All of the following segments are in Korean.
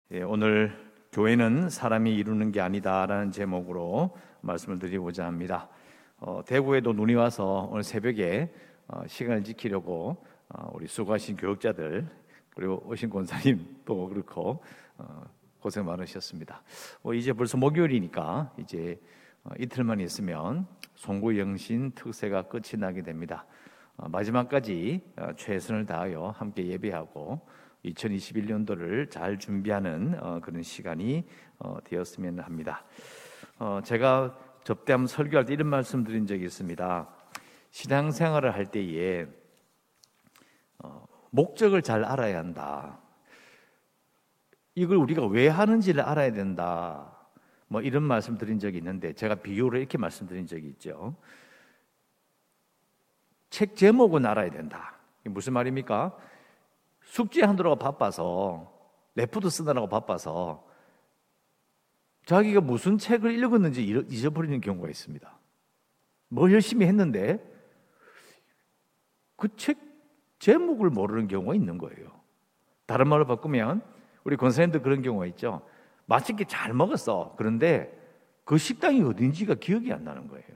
오늘 교회는 사람이 이루는 게 아니다라는 제목으로 말씀을 드리고자 합니다. 대구에도 눈이 와서 오늘 새벽에 시간을 지키려고 우리 수고하신 교육자들 그리고 오신 권사님도 그렇고 고생 많으셨습니다. 이제 벌써 목요일이니까 이제 이틀만 있으면 송구영신 특세가 끝이 나게 됩니다. 마지막까지 최선을 다하여 함께 예배하고 2021년도를 잘 준비하는 그런 시간이 되었으면 합니다. 제가 접대하면 설교할 때 이런 말씀 드린 적이 있습니다. 신앙생활을 할 때에 목적을 잘 알아야 한다. 이걸 우리가 왜 하는지를 알아야 된다. 이런 말씀 드린 적이 있는데 제가 비유로 이렇게 말씀드린 적이 있죠. 책 제목은 알아야 된다. 이게 무슨 말입니까? 숙제하느라고 바빠서 레포트 쓰느라고 바빠서 자기가 무슨 책을 읽었는지 잊어버리는 경우가 있습니다. 뭘 열심히 했는데 그 책 제목을 모르는 경우가 있는 거예요. 다른 말로 바꾸면 우리 권사님도 그런 경우가 있죠. 맛있게 잘 먹었어. 그런데 그 식당이 어딘지가 기억이 안 나는 거예요.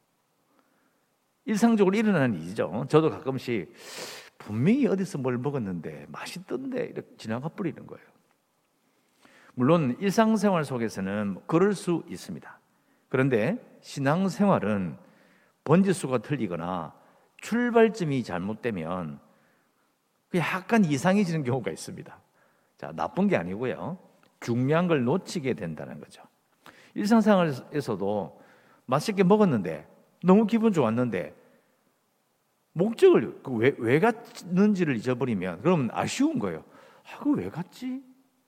일상적으로 일어나는 일이죠. 저도 가끔씩 분명히 어디서 뭘 먹었는데 맛있던데 이렇게 지나가 버리는 거예요. 물론 일상생활 속에서는 그럴 수 있습니다. 그런데 신앙생활은 번지수가 틀리거나 출발점이 잘못되면 약간 이상해지는 경우가 있습니다. 자, 나쁜 게 아니고요. 중요한 걸 놓치게 된다는 거죠. 일상생활에서도 맛있게 먹었는데 너무 기분 좋았는데 목적을 왜 갔는지를 잊어버리면 그러면 아쉬운 거예요. 그거 왜 갔지?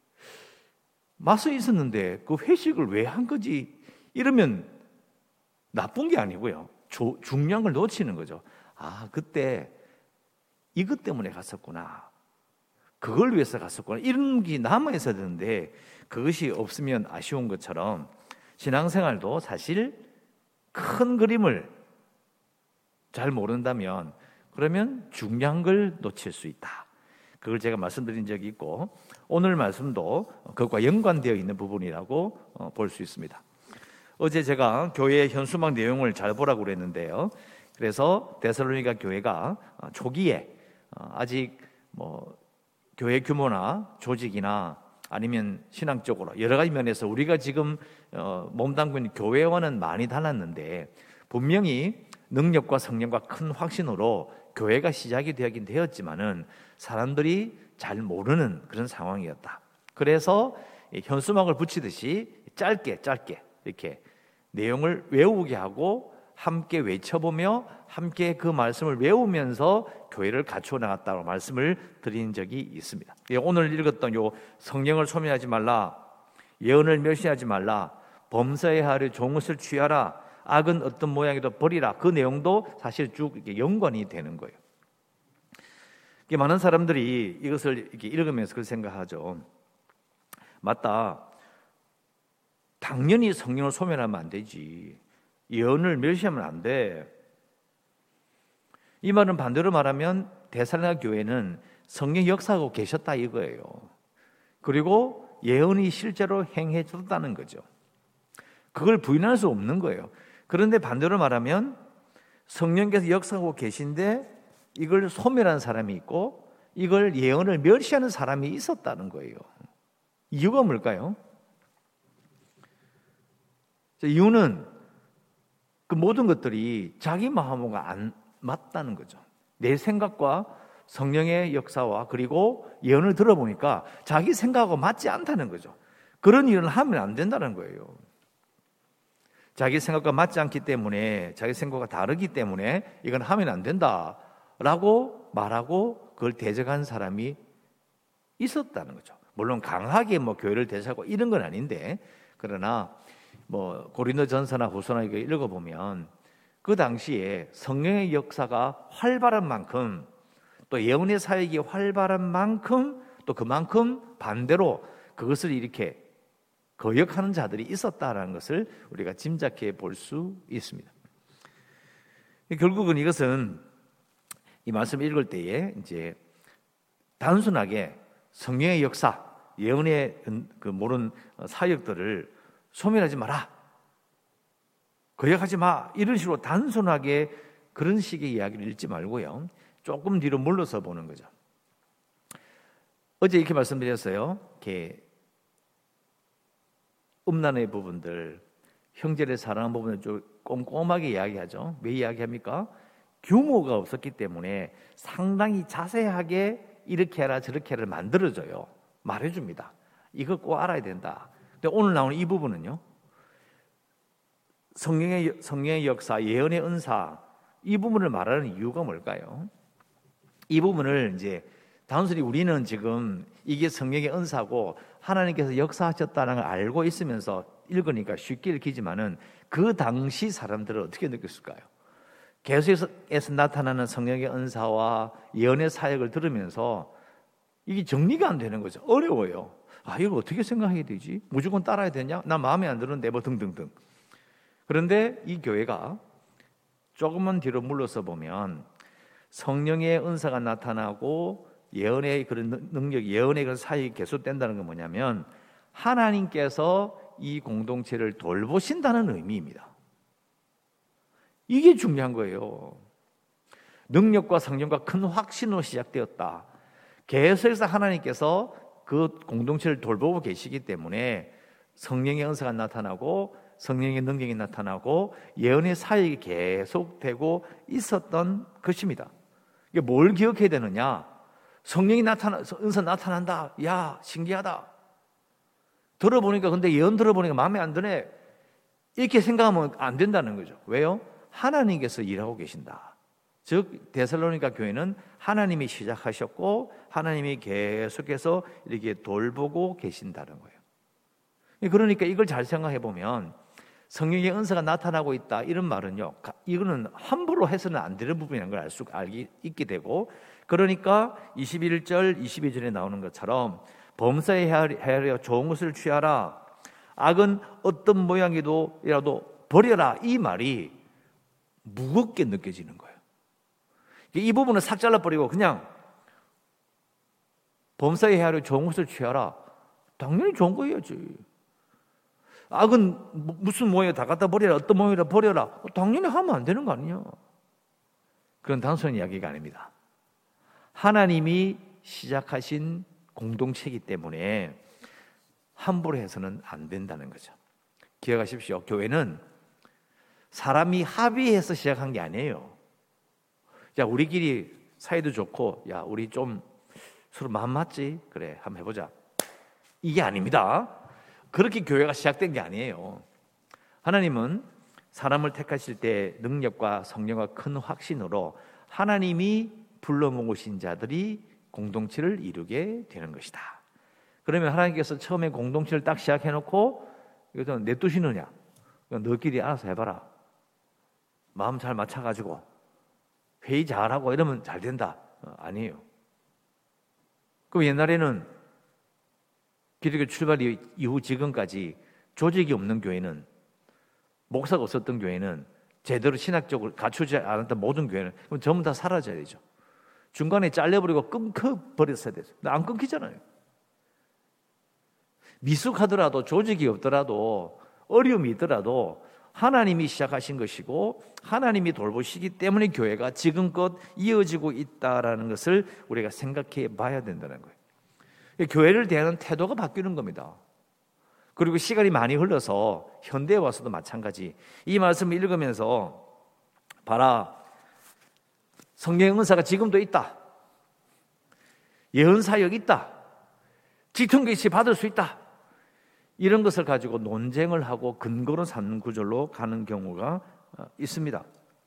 맛은 있었는데 그 회식을 왜 한 거지? 이러면 나쁜 게 아니고요. 중요한 걸 놓치는 거죠. 그때 이것 때문에 갔었구나. 그걸 위해서 갔었구나. 이런 게 남아있어야 되는데 그것이 없으면 아쉬운 것처럼 신앙생활도 사실 큰 그림을 잘 모른다면 그러면 중요한 걸 놓칠 수 있다. 그걸 제가 말씀드린 적이 있고 오늘 말씀도 그것과 연관되어 있는 부분이라고 볼 수 있습니다. 어제 제가 교회 현수막 내용을 잘 보라고 그랬는데요. 그래서 데살로니가 교회가 초기에 아직 교회 규모나 조직이나 아니면 신앙적으로 여러 가지 면에서 우리가 지금 몸담고 있는 교회와는 많이 달랐는데 분명히 능력과 성령과 큰 확신으로 교회가 시작이 되긴 되었지만은 사람들이 잘 모르는 그런 상황이었다. 그래서 현수막을 붙이듯이 짧게 이렇게 내용을 외우게 하고 함께 외쳐보며 함께 그 말씀을 외우면서 교회를 갖추어 나갔다고 말씀을 드린 적이 있습니다. 오늘 읽었던 요 성령을 소멸하지 말라, 예언을 멸시하지 말라, 범사에 하려 좋은 것을 취하라, 악은 어떤 모양이도 버리라. 그 내용도 사실 쭉 이렇게 연관이 되는 거예요. 많은 사람들이 이것을 이렇게 읽으면서 그렇게 생각하죠. 맞다. 당연히 성령을 소멸하면 안 되지. 예언을 멸시하면 안 돼. 이 말은 반대로 말하면 데살로니가 교회는 성령 역사하고 계셨다 이거예요. 그리고 예언이 실제로 행해졌다는 거죠. 그걸 부인할 수 없는 거예요. 그런데 반대로 말하면 성령께서 역사하고 계신데 이걸 소멸한 사람이 있고 이걸 예언을 멸시하는 사람이 있었다는 거예요. 이유가 뭘까요? 이유는 그 모든 것들이 자기 마음과 안 맞다는 거죠. 내 생각과 성령의 역사와 그리고 예언을 들어보니까 자기 생각하고 맞지 않다는 거죠. 그런 일을 하면 안 된다는 거예요. 자기 생각과 맞지 않기 때문에 자기 생각과 다르기 때문에 이건 하면 안 된다라고 말하고 그걸 대적한 사람이 있었다는 거죠. 물론 강하게 교회를 대적하고 이런 건 아닌데 그러나 고린도전서나 후서나 이거 읽어보면 그 당시에 성령의 역사가 활발한 만큼 또 예언의 사역이 활발한 만큼 또 그만큼 반대로 그것을 이렇게 거역하는 자들이 있었다라는 것을 우리가 짐작해 볼 수 있습니다. 결국은 이것은 이 말씀을 읽을 때에 이제 단순하게 성령의 역사 예언의 그 모든 사역들을 소멸하지 마라, 거역하지 마, 이런 식으로 단순하게 그런 식의 이야기를 읽지 말고요, 조금 뒤로 물러서 보는 거죠. 어제 이렇게 말씀드렸어요. 이렇게 음란의 부분들, 형제를 사랑하는 부분을 좀 꼼꼼하게 이야기하죠. 왜 이야기합니까? 규모가 없었기 때문에 상당히 자세하게 이렇게 해라 저렇게 해라 만들어줘요. 말해줍니다. 이거 꼭 알아야 된다. 근데 오늘 나오는 이 부분은요, 성령의 역사, 예언의 은사, 이 부분을 말하는 이유가 뭘까요? 이 부분을 이제 단순히 우리는 지금 이게 성령의 은사고 하나님께서 역사하셨다는 걸 알고 있으면서 읽으니까 쉽게 읽히지만은 그 당시 사람들은 어떻게 느꼈을까요? 계속해서 나타나는 성령의 은사와 예언의 사역을 들으면서 이게 정리가 안 되는 거죠. 어려워요. 아, 이걸 어떻게 생각해야 되지? 무조건 따라야 되냐? 나 마음에 안 드는데 뭐 등등등. 그런데 이 교회가 조금만 뒤로 물러서 보면 성령의 은사가 나타나고 예언의 그런 능력, 예언의 그런 사역이 계속된다는 건 뭐냐면 하나님께서 이 공동체를 돌보신다는 의미입니다. 이게 중요한 거예요. 능력과 성령과 큰 확신으로 시작되었다. 계속해서 하나님께서 그 공동체를 돌보고 계시기 때문에 성령의 은사가 나타나고 성령의 능력이 나타나고 예언의 사역이 계속되고 있었던 것입니다. 이게 뭘 기억해야 되느냐? 성령이 은사 나타난다. 야, 신기하다. 들어보니까, 근데 예언 들어보니까 마음에 안 드네. 이렇게 생각하면 안 된다는 거죠. 왜요? 하나님께서 일하고 계신다. 즉 데살로니가 교회는 하나님이 시작하셨고 하나님이 계속해서 이렇게 돌보고 계신다는 거예요. 그러니까 이걸 잘 생각해 보면 성령의 은사가 나타나고 있다, 이런 말은요, 이거는 함부로 해서는 안 되는 부분이라는 걸 알기 있게 되고, 그러니까 21절 22절에 나오는 것처럼 범사에 헤아려 좋은 것을 취하라, 악은 어떤 모양이라도 버려라, 이 말이 무겁게 느껴지는 거예요. 이 부분을 싹 잘라버리고 그냥 범사에 헤아려 좋은 것을 취하라, 당연히 좋은 거 해야지. 악은 무슨 모양이 다 갖다 버려라, 어떤 모양이라 버려라, 당연히 하면 안 되는 거 아니냐. 그런 단순한 이야기가 아닙니다. 하나님이 시작하신 공동체이기 때문에 함부로 해서는 안 된다는 거죠. 기억하십시오. 교회는 사람이 합의해서 시작한 게 아니에요. 야, 우리끼리 사이도 좋고, 야, 우리 좀 서로 마음 맞지? 그래, 한번 해보자. 이게 아닙니다. 그렇게 교회가 시작된 게 아니에요. 하나님은 사람을 택하실 때 능력과 성령과 큰 확신으로 하나님이 불러 모으신 자들이 공동체를 이루게 되는 것이다. 그러면 하나님께서 처음에 공동체를 딱 시작해놓고 이거 냅두시느냐? 너끼리 알아서 해봐라. 마음 잘 맞춰가지고 회의 잘하고 이러면 잘 된다. 아니에요. 그럼 옛날에는 기독교 출발 이후 지금까지 조직이 없는 교회는, 목사가 없었던 교회는, 제대로 신학적으로 갖추지 않았던 모든 교회는 그럼 전부 다 사라져야 되죠. 중간에 잘려버리고 끊겨버렸어야 되죠. 근데 안 끊기잖아요. 미숙하더라도, 조직이 없더라도, 어려움이 있더라도 하나님이 시작하신 것이고 하나님이 돌보시기 때문에 교회가 지금껏 이어지고 있다는 것을 우리가 생각해 봐야 된다는 거예요. 교회를 대하는 태도가 바뀌는 겁니다. 그리고 시간이 많이 흘러서 현대에 와서도 마찬가지. 이 말씀을 읽으면서 봐라, 성령의 은사가 지금도 있다, 예언 사역이 있다, 직통계시 받을 수 있다, 이런 것을 가지고 논쟁을 하고 근거로 삼는 구절로 가는 경우가 있습니다.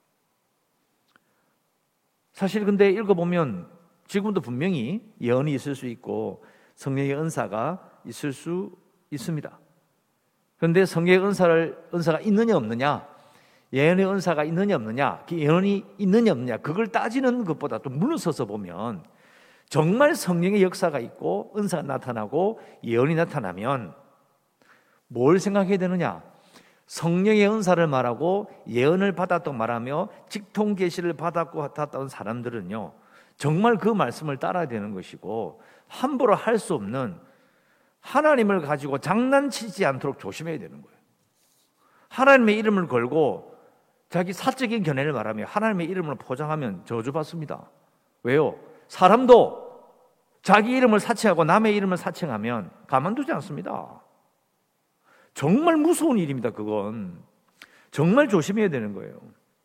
사실 근데 읽어보면 지금도 분명히 예언이 있을 수 있고 성령의 은사가 있을 수 있습니다. 그런데 성령의 은사가 있느냐 없느냐, 예언의 은사가 있느냐 없느냐, 예언이 있느냐 없느냐, 그걸 따지는 것보다 또 물러서서 보면 정말 성령의 역사가 있고 은사가 나타나고 예언이 나타나면 뭘 생각해야 되느냐? 성령의 은사를 말하고 예언을 받았다고 말하며 직통계시를 받았던 사람들은요, 정말 그 말씀을 따라야 되는 것이고 함부로 할 수 없는 하나님을 가지고 장난치지 않도록 조심해야 되는 거예요. 하나님의 이름을 걸고 자기 사적인 견해를 말하며 하나님의 이름을 포장하면 저주받습니다. 왜요? 사람도 자기 이름을 사칭하고 남의 이름을 사칭하면 가만두지 않습니다. 정말 무서운 일입니다. 그건 정말 조심해야 되는 거예요.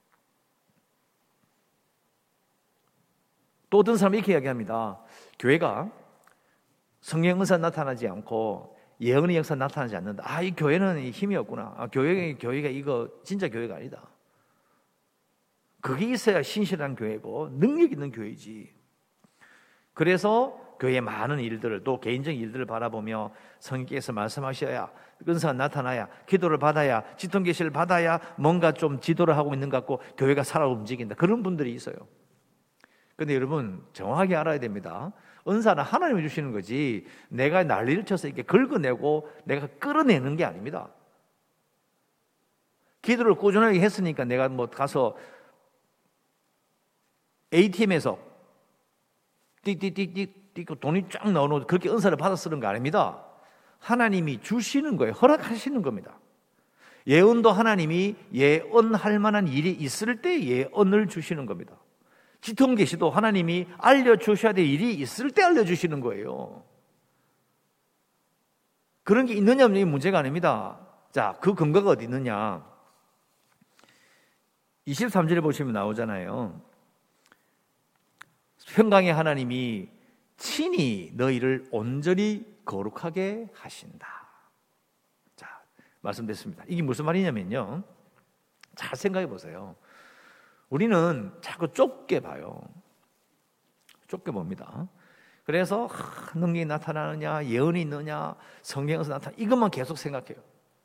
또 어떤 사람이 이렇게 이야기합니다. 교회가 성령 은사 나타나지 않고 예언의 역사 나타나지 않는다. 이 교회는 힘이 없구나. 교회가 이거 진짜 교회가 아니다. 그게 있어야 신실한 교회고 능력 있는 교회지. 그래서 교회의 많은 일들을, 또 개인적인 일들을 바라보며 성령께서 말씀하셔야, 은사가 나타나야, 기도를 받아야, 지통 계시를 받아야 뭔가 좀 지도를 하고 있는 것 같고 교회가 살아 움직인다. 그런 분들이 있어요. 그런데 여러분 정확하게 알아야 됩니다. 은사는 하나님이 주시는 거지 내가 난리를 쳐서 이렇게 긁어내고 내가 끌어내는 게 아닙니다. 기도를 꾸준하게 했으니까 내가 뭐 가서 ATM에서 띡띡띡띡 돈이 쫙 나오는 그렇게 은사를 받아 쓰는 거 아닙니다. 하나님이 주시는 거예요. 허락하시는 겁니다. 예언도 하나님이 예언할 만한 일이 있을 때 예언을 주시는 겁니다. 지통 계시도 하나님이 알려주셔야 될 일이 있을 때 알려주시는 거예요. 그런 게 있느냐 없느냐 문제가 아닙니다. 자, 그 근거가 어디 있느냐. 23절에 보시면 나오잖아요. 평강의 하나님이 친히 너희를 온전히 거룩하게 하신다. 자, 말씀드렸습니다. 이게 무슨 말이냐면요. 잘 생각해 보세요. 우리는 자꾸 좁게 봐요. 좁게 봅니다. 그래서 능력이 나타나느냐, 예언이 있느냐, 성경에서 나타나 이것만 계속 생각해요.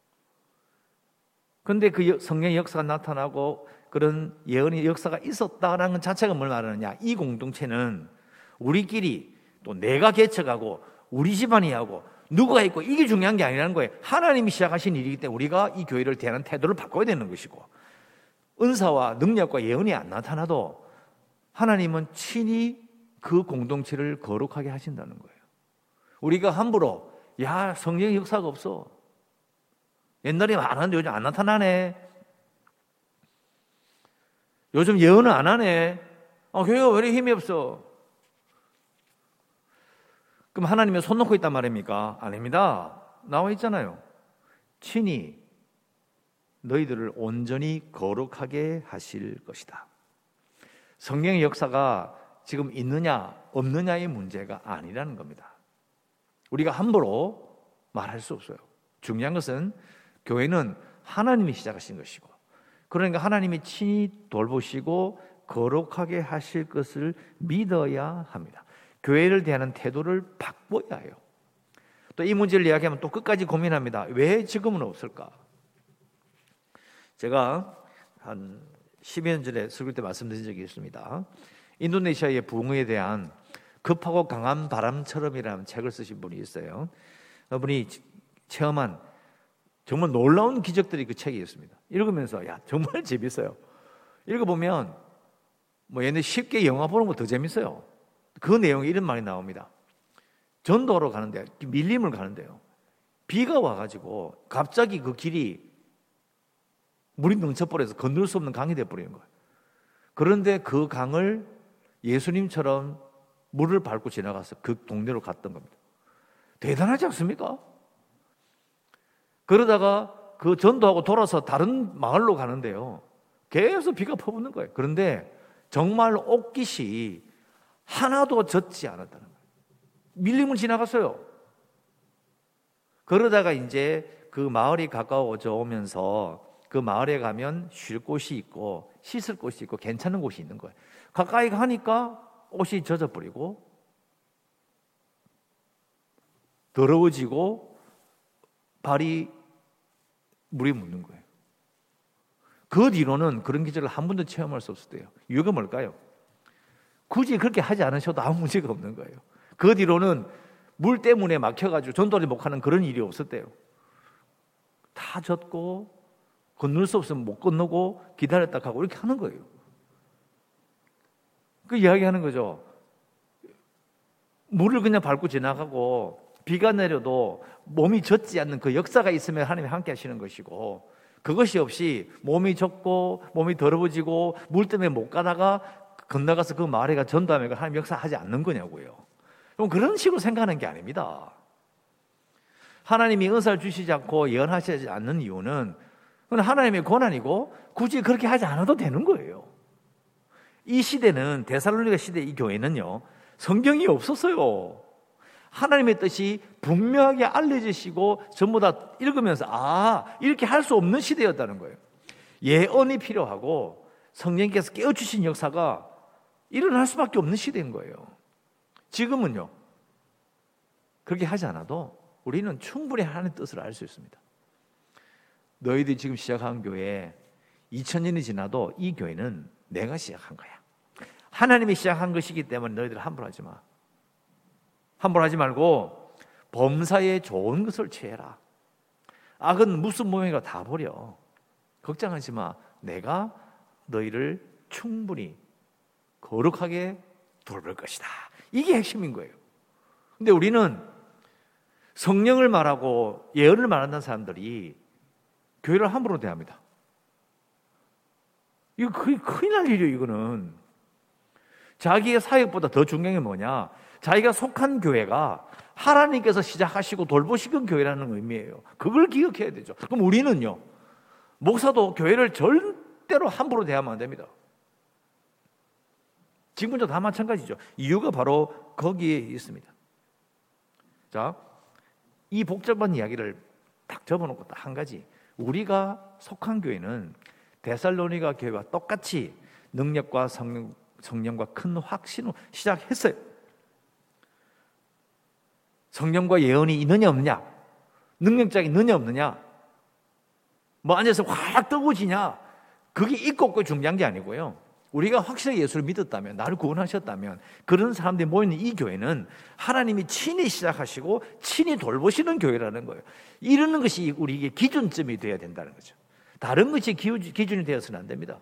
그런데 그 성경의 역사가 나타나고 그런 예언의 역사가 있었다는 것 자체가 뭘 말하느냐. 이 공동체는 우리끼리 또 내가 개척하고 우리 집안이 하고 누가 있고 이게 중요한 게 아니라는 거예요. 하나님이 시작하신 일이기 때문에 우리가 이 교회를 대하는 태도를 바꿔야 되는 것이고, 은사와 능력과 예언이 안 나타나도 하나님은 친히 그 공동체를 거룩하게 하신다는 거예요. 우리가 함부로 야 성령의 역사가 없어, 옛날에 많았는데 요즘 안 나타나네, 요즘 예언은 안 하네, 교회가 왜 이렇게 힘이 없어, 그럼 하나님이 손 놓고 있단 말입니까? 아닙니다. 나와 있잖아요. 친히 너희들을 온전히 거룩하게 하실 것이다. 성령의 역사가 지금 있느냐 없느냐의 문제가 아니라는 겁니다. 우리가 함부로 말할 수 없어요. 중요한 것은 교회는 하나님이 시작하신 것이고, 그러니까 하나님이 친히 돌보시고 거룩하게 하실 것을 믿어야 합니다. 교회를 대하는 태도를 바꿔야 해요. 또 이 문제를 이야기하면 또 끝까지 고민합니다. 왜 지금은 없을까? 제가 한 10여 년 전에 설교 때 말씀드린 적이 있습니다. 인도네시아의 부흥에 대한 급하고 강한 바람처럼이라는 책을 쓰신 분이 있어요. 그분이 체험한 정말 놀라운 기적들이 그 책에 있습니다. 읽으면서 정말 재밌어요. 읽어보면 얘네 쉽게 영화 보는 거 더 재밌어요. 그 내용에 이런 말이 나옵니다. 전도하러 가는데 밀림을 가는데요, 비가 와가지고 갑자기 그 길이 물이 넘쳐버려서 건널 수 없는 강이 되어버리는 거예요. 그런데 그 강을 예수님처럼 물을 밟고 지나가서 그 동네로 갔던 겁니다. 대단하지 않습니까? 그러다가 그 전도하고 돌아서 다른 마을로 가는데요, 계속 비가 퍼붓는 거예요. 그런데 정말 옷깃이 하나도 젖지 않았다는 거예요. 밀림을 지나갔어요. 그러다가 이제 그 마을이 가까워져 오면서 그 마을에 가면 쉴 곳이 있고 씻을 곳이 있고 괜찮은 곳이 있는 거예요. 가까이 가니까 옷이 젖어버리고 더러워지고 발이 물에 묻는 거예요. 그 뒤로는 그런 기절을 한 번도 체험할 수 없었대요. 이유가 뭘까요? 굳이 그렇게 하지 않으셔도 아무 문제가 없는 거예요. 그 뒤로는 물 때문에 막혀가지고 전도를 못하는 그런 일이 없었대요. 다 젖고 건널 수 없으면 못 건너고 기다렸다 가고 이렇게 하는 거예요. 그 이야기하는 거죠. 물을 그냥 밟고 지나가고 비가 내려도 몸이 젖지 않는 그 역사가 있으면 하나님이 함께 하시는 것이고, 그것이 없이 몸이 젖고 몸이 더러워지고 물 때문에 못 가다가 건너가서 그 마을에가 전도하면 하나님 역사하지 않는 거냐고요. 그럼 그런 식으로 생각하는 게 아닙니다. 하나님이 은사를 주시지 않고 예언하시지 않는 이유는 그건 하나님의 권한이고 굳이 그렇게 하지 않아도 되는 거예요. 이 시대는, 데살로니가 시대 이 교회는요, 성경이 없었어요. 하나님의 뜻이 분명하게 알려지시고 전부 다 읽으면서 이렇게 할 수 없는 시대였다는 거예요. 예언이 필요하고 성령께서 깨워주신 역사가 일어날 수밖에 없는 시대인 거예요. 지금은요, 그렇게 하지 않아도 우리는 충분히 하나님의 뜻을 알 수 있습니다. 너희들이 지금 시작한 교회 2000년이 지나도 이 교회는 내가 시작한 거야. 하나님이 시작한 것이기 때문에 너희들 함부로 하지 마. 함부로 하지 말고 범사에 좋은 것을 취해라. 악은 무슨 모양이라 다 버려. 걱정하지 마. 내가 너희를 충분히 거룩하게 돌볼 것이다. 이게 핵심인 거예요. 근데 우리는 성령을 말하고 예언을 말한다는 사람들이 교회를 함부로 대합니다. 이거 큰일 날 일이에요. 이거는 자기의 사역보다 더 중요한 게 뭐냐, 자기가 속한 교회가 하나님께서 시작하시고 돌보시는 교회라는 의미예요. 그걸 기억해야 되죠. 그럼 우리는요, 목사도 교회를 절대로 함부로 대하면 안 됩니다. 지금도 다 마찬가지죠. 이유가 바로 거기에 있습니다. 자, 이 복잡한 이야기를 딱 접어놓고 딱 한 가지, 우리가 속한 교회는 데살로니가 교회와 똑같이 능력과 성령과 큰 확신으로 시작했어요. 성령과 예언이 있느냐 없느냐, 능력자가 있느냐 없느냐, 뭐 앉아서 확 뜨거워지냐, 그게 있고 없고 중요한 게 아니고요. 우리가 확실하게 예수를 믿었다면, 나를 구원하셨다면, 그런 사람들이 모이는 이 교회는 하나님이 친히 시작하시고 친히 돌보시는 교회라는 거예요. 이러는 것이 우리에게 기준점이 되어야 된다는 거죠. 다른 것이 기준이 되어서는 안 됩니다.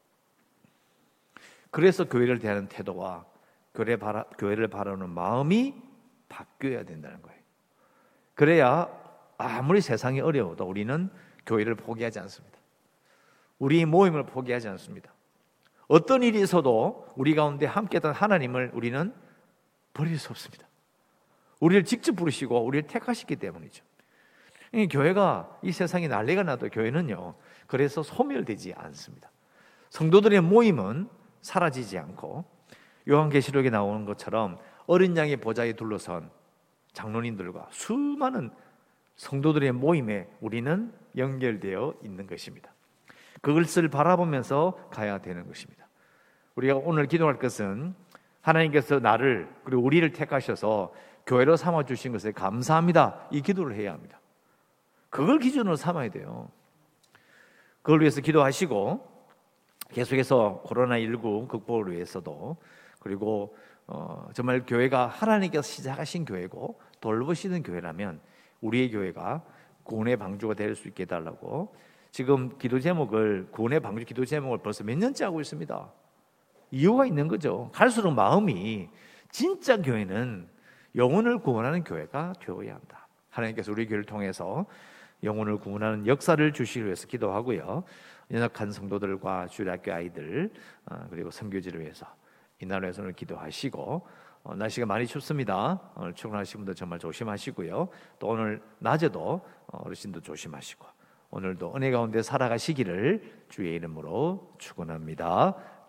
그래서 교회를 대하는 태도와 교회를 바라보는 마음이 바뀌어야 된다는 거예요. 그래야 아무리 세상이 어려워도 우리는 교회를 포기하지 않습니다. 우리 모임을 포기하지 않습니다. 어떤 일이 있어도 우리 가운데 함께했던 하나님을 우리는 버릴 수 없습니다. 우리를 직접 부르시고 우리를 택하시기 때문이죠. 이 교회가, 이 세상에 난리가 나도 교회는요, 그래서 소멸되지 않습니다. 성도들의 모임은 사라지지 않고, 요한계시록에 나오는 것처럼 어린 양의 보좌에 둘러선 장로님들과 수많은 성도들의 모임에 우리는 연결되어 있는 것입니다. 그것을 바라보면서 가야 되는 것입니다. 우리가 오늘 기도할 것은 하나님께서 나를, 그리고 우리를 택하셔서 교회로 삼아주신 것에 감사합니다, 이 기도를 해야 합니다. 그걸 기준으로 삼아야 돼요. 그걸 위해서 기도하시고, 계속해서 코로나19 극복을 위해서도, 그리고 정말 교회가 하나님께서 시작하신 교회고 돌보시는 교회라면 우리의 교회가 구원의 방주가 될 수 있게 해달라고, 지금 기도 제목을, 구원의 방주 기도 제목을 벌써 몇 년째 하고 있습니다. 이유가 있는 거죠. 갈수록 마음이, 진짜 교회는 영혼을 구원하는 교회가 되어야 한다. 하나님께서 우리 교회를 통해서 영혼을 구원하는 역사를 주시기 위해서 기도하고요. 연약한 성도들과 주일학교 아이들, 그리고 선교지를 위해서 이 나라에서 오늘 기도하시고, 날씨가 많이 춥습니다. 오늘 출근하시는 분들 정말 조심하시고요. 또 오늘 낮에도 어르신도 조심하시고, 오늘도 은혜 가운데 살아가시기를 주의 이름으로 축원합니다.